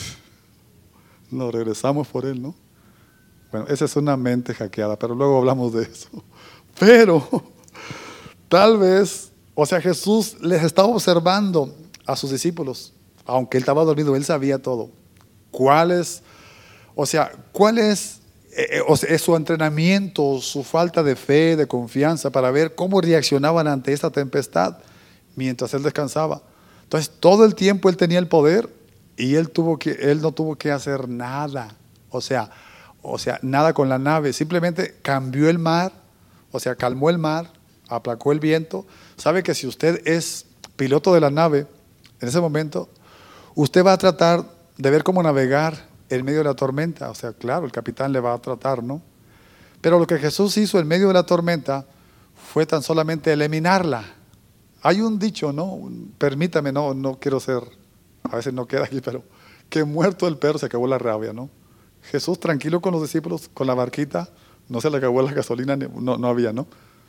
nos regresamos por él, ¿no? Bueno, esa es una mente hackeada, pero luego hablamos de eso. Pero, tal vez, o sea, Jesús les estaba observando a sus discípulos. Aunque él estaba dormido, él sabía todo. ¿Cuáles O sea, ¿cuál es su entrenamiento, su falta de fe, de confianza para ver cómo reaccionaban ante esta tempestad mientras él descansaba? Entonces, todo el tiempo él tenía el poder y él no tuvo que hacer nada. O sea, nada con la nave. Simplemente cambió el mar, o sea, calmó el mar, aplacó el viento. Sabe que si usted es piloto de la nave, en ese momento, usted va a tratar de ver cómo navegar en medio de la tormenta. O sea, claro, el capitán le va a tratar, ¿no? Pero lo que Jesús hizo en medio de la tormenta fue tan solamente eliminarla. Hay un dicho, ¿no? Permítame, no quiero ser, a veces no queda aquí, pero que muerto el perro se acabó la rabia, ¿no? Jesús tranquilo con los discípulos, con la barquita, no se le acabó la gasolina, no había, ¿no?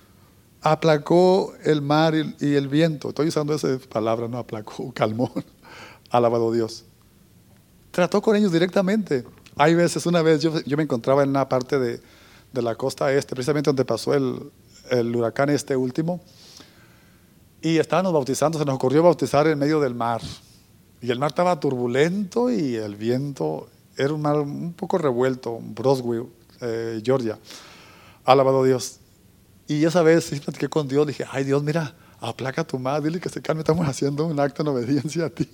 Aplacó el mar y el viento. Estoy usando esa palabra, ¿no? Aplacó, calmó. Alabado Dios. Trató con ellos directamente. Hay veces, una vez yo me encontraba en una parte de la costa este, precisamente donde pasó el huracán este último, y estábamos bautizando, se nos ocurrió bautizar en medio del mar. Y el mar estaba turbulento y el viento era un mar un poco revuelto, Broswell, Georgia. Alabado Dios. Y esa vez sí platiqué con Dios, dije, ay Dios, mira, aplaca tu mar, dile que se calme, estamos haciendo un acto en obediencia a ti.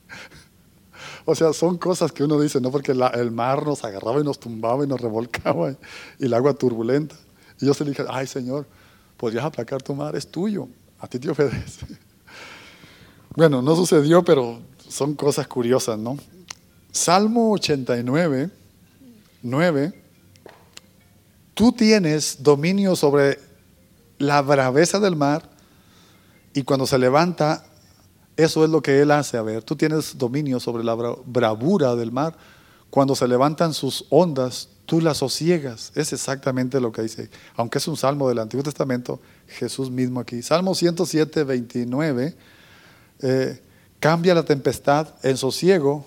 O sea, son cosas que uno dice, no, porque el mar nos agarraba y nos tumbaba y nos revolcaba y el agua turbulenta. Y yo se le dije, ay Señor, podrías aplacar tu mar, es tuyo, a ti te obedece. Bueno, no sucedió, pero son cosas curiosas, ¿no? Salmo 89, 9. Tú tienes dominio sobre la braveza del mar y cuando se levanta, eso es lo que Él hace. A ver, tú tienes dominio sobre la bravura del mar. Cuando se levantan sus ondas, tú las sosiegas. Es exactamente lo que dice. Aunque es un salmo del Antiguo Testamento, Jesús mismo aquí. Salmo 107, 29. Cambia la tempestad en sosiego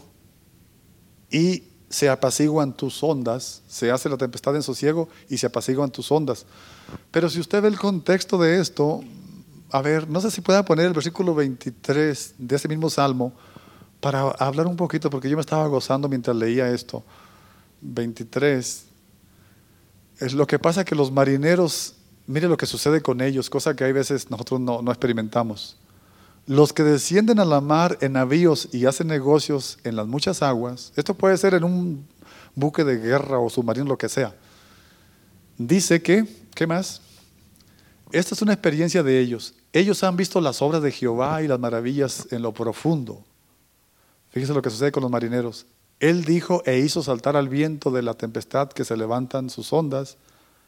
y se apaciguan tus ondas. Se hace la tempestad en sosiego y se apaciguan tus ondas. Pero si usted ve el contexto de esto, a ver, no sé si pueda poner el versículo 23 de ese mismo salmo para hablar un poquito, porque yo me estaba gozando mientras leía esto. 23. Es lo que pasa que los marineros, mire lo que sucede con ellos, cosa que hay veces nosotros no experimentamos. Los que descienden a la mar en navíos y hacen negocios en las muchas aguas, esto puede ser en un buque de guerra o submarino, lo que sea. Dice que, ¿qué más? Esta es una experiencia de ellos. Ellos han visto las obras de Jehová y las maravillas en lo profundo. Fíjese lo que sucede con los marineros. Él dijo e hizo saltar al viento de la tempestad que se levantan sus ondas.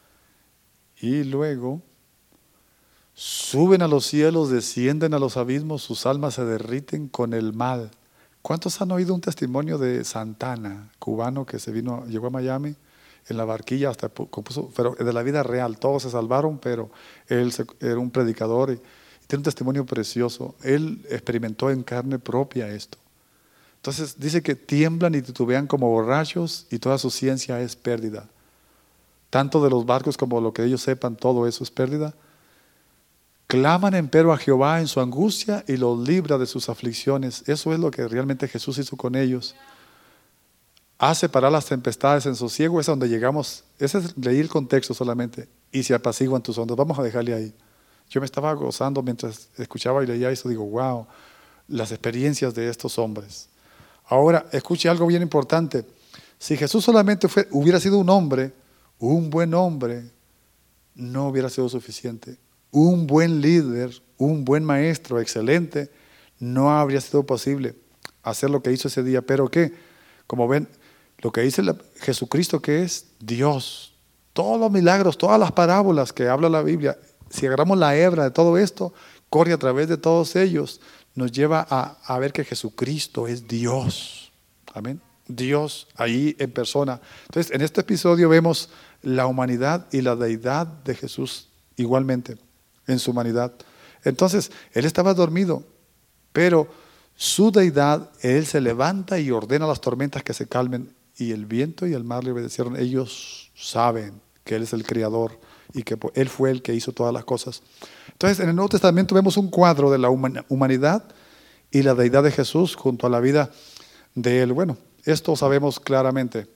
Y luego suben a los cielos, descienden a los abismos, sus almas se derriten con el mal. ¿Cuántos han oído un testimonio de Santana, cubano que llegó a Miami en la barquilla, hasta compuso, pero de la vida real? Todos se salvaron, pero él era un predicador y tiene un testimonio precioso. Él experimentó en carne propia esto. Entonces dice que tiemblan y titubean como borrachos y toda su ciencia es pérdida. Tanto de los barcos como lo que ellos sepan, todo eso es pérdida. Claman empero a Jehová en su angustia y los libra de sus aflicciones. Eso es lo que realmente Jesús hizo con ellos. Hace parar las tempestades en sosiego, es a donde llegamos. Ese es leí el contexto solamente. Y se apaciguan tus ondas. Vamos a dejarle ahí. Yo me estaba gozando mientras escuchaba y leía eso. Digo, wow, las experiencias de estos hombres. Ahora, escuche algo bien importante. Si Jesús solamente hubiera sido un hombre, un buen hombre, no hubiera sido suficiente. Un buen líder, un buen maestro, excelente, no habría sido posible hacer lo que hizo ese día. ¿Pero qué? Como ven, lo que dice Jesucristo, que es Dios. Todos los milagros, todas las parábolas que habla la Biblia, si agarramos la hebra de todo esto, corre a través de todos ellos, nos lleva a ver que Jesucristo es Dios. Amén. Dios ahí en persona. Entonces, en este episodio vemos la humanidad y la deidad de Jesús igualmente, en su humanidad. Entonces, Él estaba dormido, pero su deidad, Él se levanta y ordena las tormentas que se calmen, y el viento y el mar le obedecieron. Ellos saben que Él es el Creador y que Él fue el que hizo todas las cosas. Entonces, en el Nuevo Testamento vemos un cuadro de la humanidad y la deidad de Jesús junto a la vida de Él. Bueno, esto sabemos claramente.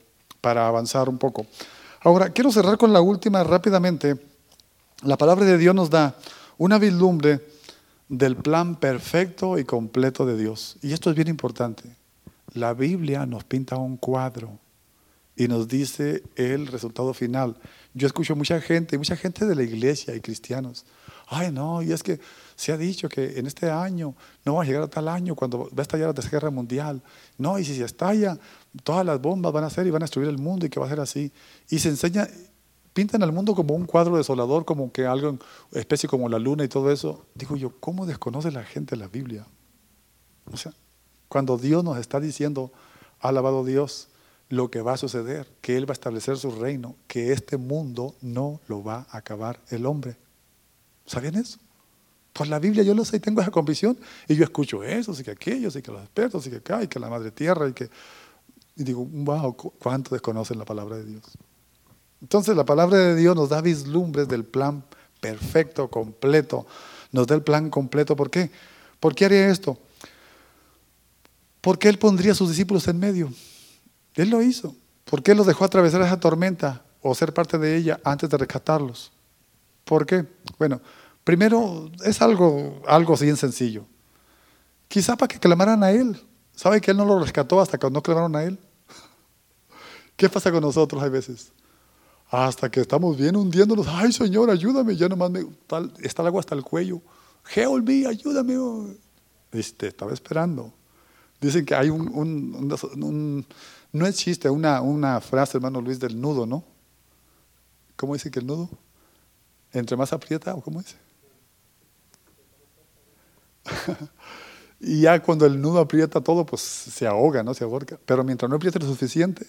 para avanzar un poco. Ahora, quiero cerrar con la última rápidamente. La palabra de Dios nos da una vislumbre del plan perfecto y completo de Dios. Y esto es bien importante. La Biblia nos pinta un cuadro y nos dice el resultado final. Yo escucho mucha gente de la iglesia y cristianos. Ay, no, y es que se ha dicho que en este año no va a llegar a tal año cuando va a estallar la Tercera Guerra Mundial. No, y si se estalla, todas las bombas van a ser y van a destruir el mundo y que va a ser así. Y se enseña, pintan al mundo como un cuadro desolador, como que algo, especie como la luna y todo eso. Digo yo, ¿cómo desconoce la gente la Biblia? O sea, cuando Dios nos está diciendo, alabado Dios, lo que va a suceder, que Él va a establecer su reino, que este mundo no lo va a acabar el hombre. ¿Sabían eso? Pues la Biblia yo lo sé y tengo esa convicción y yo escucho eso, y que aquello, y que los expertos, y que acá, y que la madre tierra, y digo, wow, cuánto desconocen la palabra de Dios. Entonces la palabra de Dios nos da vislumbres del plan perfecto, completo, nos da el plan completo. ¿Por qué? ¿Por qué haría esto? Porque Él pondría a sus discípulos en medio. Él lo hizo. ¿Por qué los dejó atravesar esa tormenta o ser parte de ella antes de rescatarlos? ¿Por qué? Bueno, primero es algo bien sencillo. Quizá para que clamaran a Él. ¿Sabe que Él no lo rescató hasta que no clamaron a Él? ¿Qué pasa con nosotros a veces? Hasta que estamos bien hundiéndonos. Ay, Señor, ayúdame. Ya nomás está el agua hasta el cuello. Help me, ayúdame. Estaba esperando. Dicen que hay no es chiste, una frase, hermano Luis, del nudo, ¿no? ¿Cómo dice que el nudo? ¿Entre más aprieta o cómo es? Y ya cuando el nudo aprieta todo, pues se ahoga, ¿no? Se ahorca. Pero mientras no apriete lo suficiente.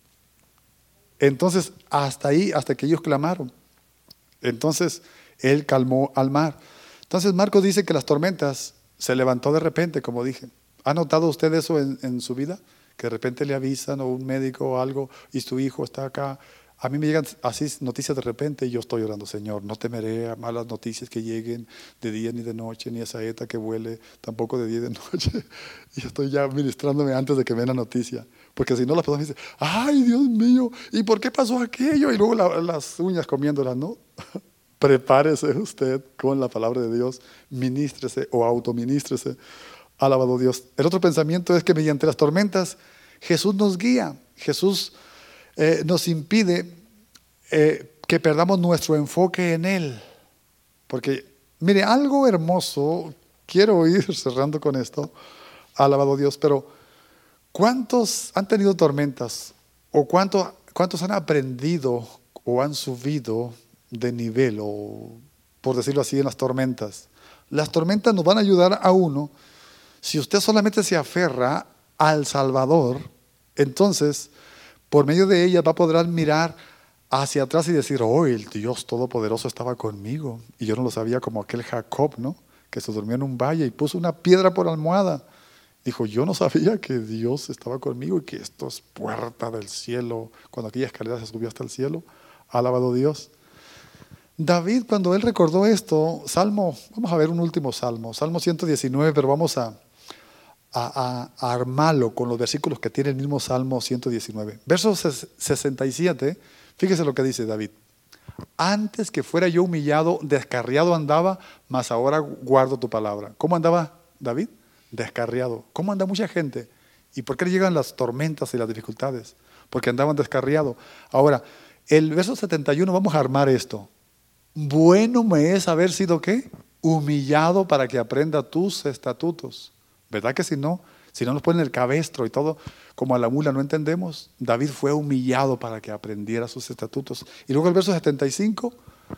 Entonces, hasta ahí, hasta que ellos clamaron. Entonces, Él calmó al mar. Entonces, Marcos dice que las tormentas se levantó de repente, como dije. ¿Ha notado usted eso en su vida? Que de repente le avisan o un médico o algo y su hijo está acá. A mí me llegan así noticias de repente y yo estoy orando, Señor, no temeré a malas noticias que lleguen de día ni de noche, ni a saeta que vuele, tampoco de día y de noche. Y yo estoy ya ministrándome antes de que me den la noticia. Porque si no, la persona me dice, ay, Dios mío, ¿y por qué pasó aquello? Y luego las uñas comiéndolas, ¿no? Prepárese usted con la palabra de Dios, ministrese o autoministrese. Alabado Dios. El otro pensamiento es que mediante las tormentas Jesús nos guía. Jesús nos impide que perdamos nuestro enfoque en Él. Porque, mire, algo hermoso, quiero ir cerrando con esto, alabado Dios, pero ¿cuántos han tenido tormentas? ¿O cuántos han aprendido o han subido de nivel, o por decirlo así, en las tormentas? Las tormentas nos van a ayudar a uno. Si usted solamente se aferra al Salvador, entonces, por medio de ella va a poder mirar hacia atrás y decir, oh, el Dios Todopoderoso estaba conmigo. Y yo no lo sabía, como aquel Jacob, ¿no? Que se durmió en un valle y puso una piedra por almohada. Dijo, yo no sabía que Dios estaba conmigo y que esto es puerta del cielo. Cuando aquella escalera se subió hasta el cielo, alabado Dios. David, cuando él recordó esto, vamos a ver un último salmo, Salmo 119, pero vamos a armarlo con los versículos que tiene el mismo Salmo 119. Verso 67, fíjese lo que dice David. Antes que fuera yo humillado, descarriado andaba, mas ahora guardo tu palabra. ¿Cómo andaba David? Descarriado. ¿Cómo anda mucha gente? ¿Y por qué le llegan las tormentas y las dificultades? Porque andaban descarriados. Ahora, el verso 71, vamos a armar esto. Bueno me es haber sido, ¿qué? Humillado para que aprenda tus estatutos. ¿Verdad que si no nos ponen el cabestro y todo, como a la mula no entendemos? David fue humillado para que aprendiera sus estatutos. Y luego el verso 75,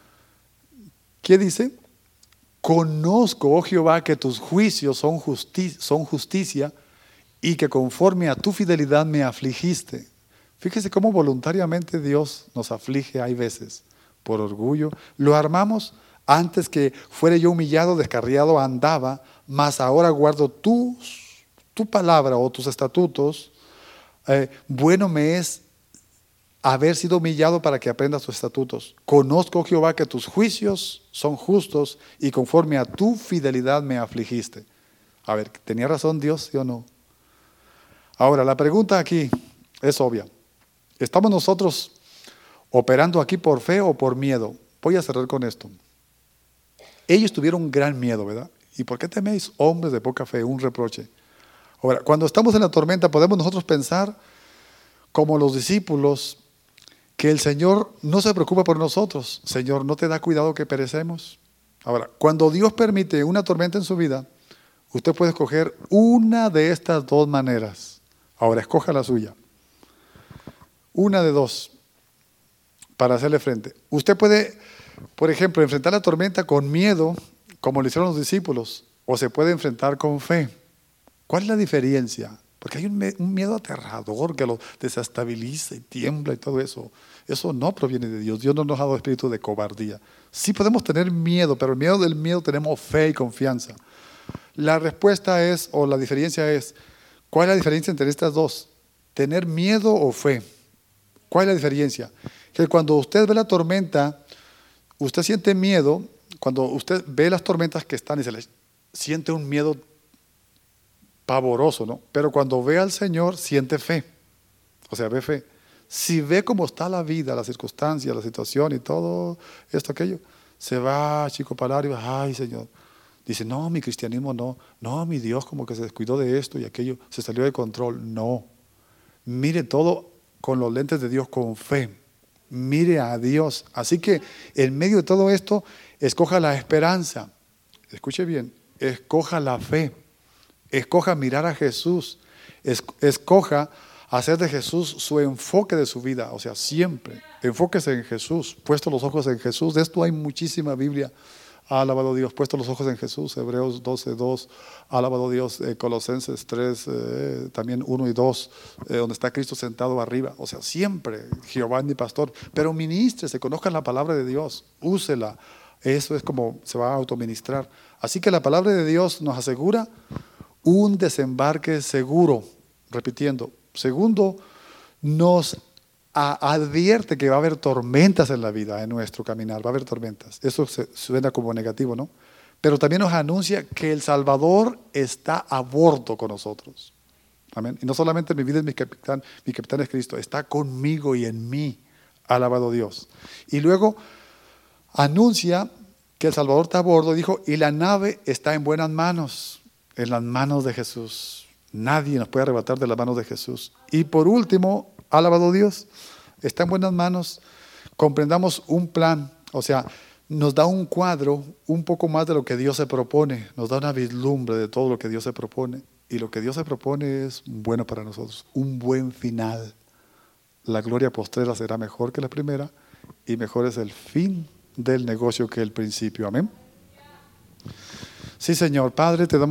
¿qué dice? Conozco, oh Jehová, que tus juicios son justicia y que conforme a tu fidelidad me afligiste. Fíjese cómo voluntariamente Dios nos aflige, hay veces, por orgullo. Lo armamos. Antes que fuera yo humillado, descarriado andaba, mas ahora guardo tu palabra o tus estatutos. Bueno me es haber sido humillado para que aprendas tus estatutos. Conozco, Jehová, que tus juicios son justos y conforme a tu fidelidad me afligiste. A ver, ¿tenía razón Dios, sí o no? Ahora, la pregunta aquí es obvia. ¿Estamos nosotros operando aquí por fe o por miedo? Voy a cerrar con esto. Ellos tuvieron gran miedo, ¿verdad? ¿Y por qué teméis, hombres de poca fe? Un reproche. Ahora, cuando estamos en la tormenta, podemos nosotros pensar, como los discípulos, que el Señor no se preocupa por nosotros. Señor, ¿no te da cuidado que perecemos? Ahora, cuando Dios permite una tormenta en su vida, usted puede escoger una de estas dos maneras. Ahora, escoja la suya. Una de dos, para hacerle frente. Usted puede, por ejemplo, enfrentar la tormenta con miedo, como lo hicieron los discípulos, o se puede enfrentar con fe. ¿Cuál es la diferencia? Porque hay un miedo aterrador que lo desestabiliza y tiembla y todo eso. Eso no proviene de Dios. Dios no nos ha dado espíritu de cobardía. Sí podemos tener miedo, pero en medio del miedo tenemos fe y confianza. La respuesta es, o la diferencia es, ¿cuál es la diferencia entre estas dos? ¿Tener miedo o fe? ¿Cuál es la diferencia? Que cuando usted ve la tormenta, usted siente miedo. Cuando usted ve las tormentas que están y se le siente un miedo pavoroso, ¿no? Pero cuando ve al Señor, siente fe. O sea, ve fe. Si ve cómo está la vida, las circunstancias, la situación y todo esto, aquello, se va chico palar y va, ay, Señor. Dice, no, mi cristianismo no. No, mi Dios como que se descuidó de esto y aquello, se salió de control. No. Mire todo con los lentes de Dios, con fe. Mire a Dios. Así que en medio de todo esto, escoja la esperanza. Escuche bien, escoja la fe. Escoja mirar a Jesús. Escoja hacer de Jesús su enfoque de su vida. O sea, siempre, enfóquese en Jesús. Puesto los ojos en Jesús. De esto hay muchísima Biblia. Alabado Dios, puesto los ojos en Jesús. Hebreos 12:2. Alabado Dios, Colosenses 3, también 1 y 2, donde está Cristo sentado arriba. O sea, siempre, Jehová es mi pastor. Pero ministrese, conozcan la palabra de Dios. Úsela. Eso es como se va a autoministrar. Así que la palabra de Dios nos asegura un desembarque seguro. Repitiendo. Segundo, nos advierte que va a haber tormentas en la vida, en nuestro caminar, va a haber tormentas. Eso suena como negativo, ¿no? Pero también nos anuncia que el Salvador está a bordo con nosotros. Amén. Y no solamente en mi vida es mi capitán es Cristo, está conmigo y en mí. Alabado Dios. Y luego anuncia que el Salvador está a bordo, dijo, y la nave está en buenas manos, en las manos de Jesús. Nadie nos puede arrebatar de las manos de Jesús. Y por último, alabado Dios, está en buenas manos. Comprendamos un plan, o sea, nos da un cuadro un poco más de lo que Dios se propone, nos da una vislumbre de todo lo que Dios se propone. Y lo que Dios se propone es bueno para nosotros, un buen final. La gloria postrera será mejor que la primera y mejor es el fin del negocio que el principio. Amén. Sí, Señor, Padre, te damos